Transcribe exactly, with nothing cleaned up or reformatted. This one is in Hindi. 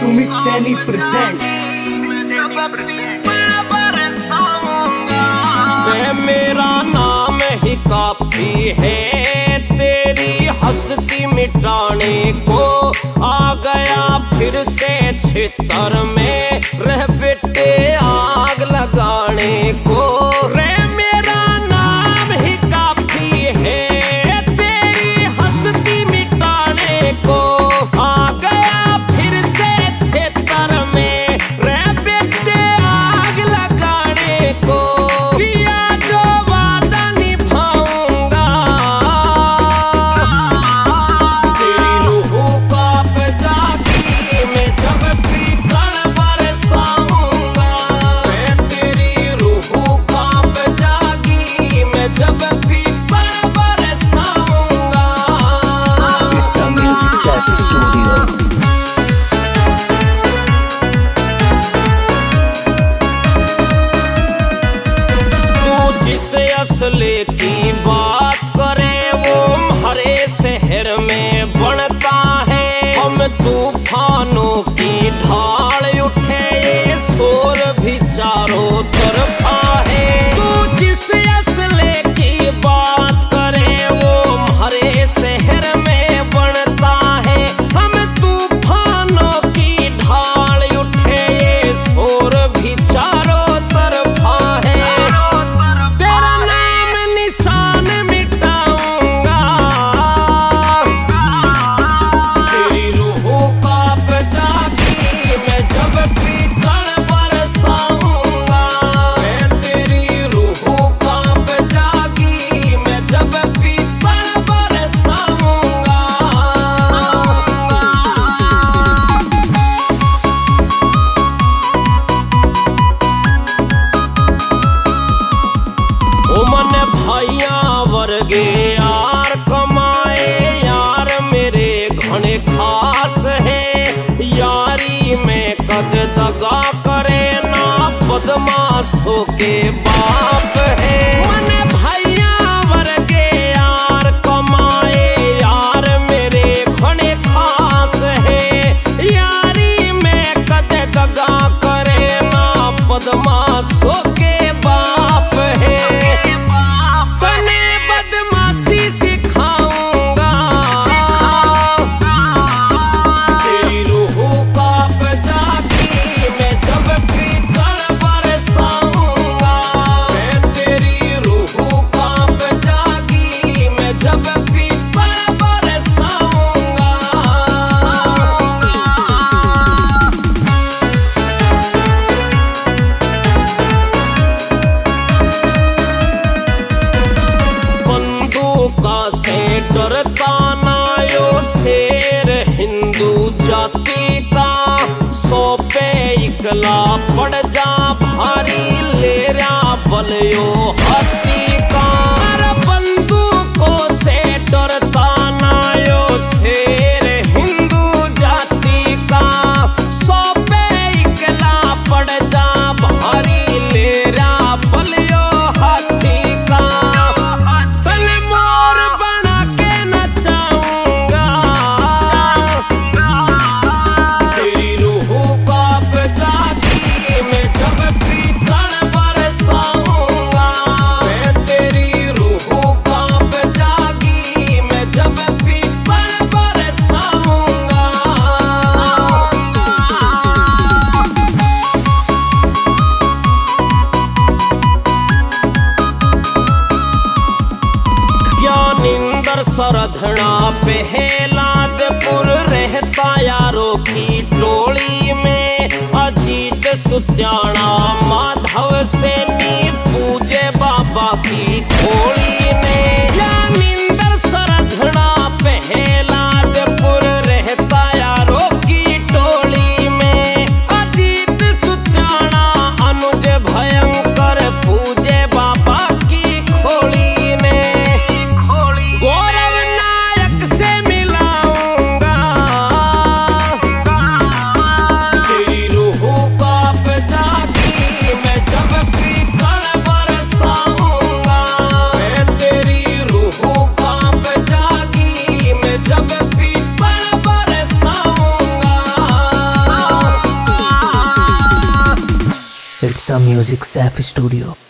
सुमित सैनी प्रेजेंट। मेरा नाम ही काफी है तेरी हस्ती मिटाने को। आ गया फिर से छितर में रह बेटे आग लगाने को। रे मेरा नाम ही काफी है तेरी हस्ती मिटाने को। आ गया फिर से छितर में रह बेटे आग लगाने को। असले की बात करे वो हरे शहर में बनता है। हम तूफानों की ढाल उठे ये शोर भी चारों तरफा है। तू जिस असले की बात करे वो हरे शहर में बनता है। हम तूफानों की ढाल उठे ये शोर भी चारों तरफा है। वर्गे यार कमाए यार मेरे घने खास है। यारी में कद दगा करे ना बदमाशों के बाप है। मन भैया वर्गे यार कमाए यार मेरे घने खास है। यारी में कद दगा करे ना बदमाशों के बाप है। डरता ना यो शेर हिंदू जाति का। सौ पे इकला पड़ जा भारी ले रहा बल यो हाथी का। बंदूकों से डरता ना यो शेर हिंदू जाति का। सौ पे इकला पड़ जा भारी ले रहा बल यो हाथी का। सरधना पहलादपुर रहता यारों की टोली में। अजीत सुत्याना माधव सैनी पूजे बाबा की खोली में। ज्ञानेंद्र सरधना पहलादपुर रहता यारों की टोली में। अजीत सुत्याना अनुज भयंकर पूजे बाबा की खोली में। It's a music safe studio.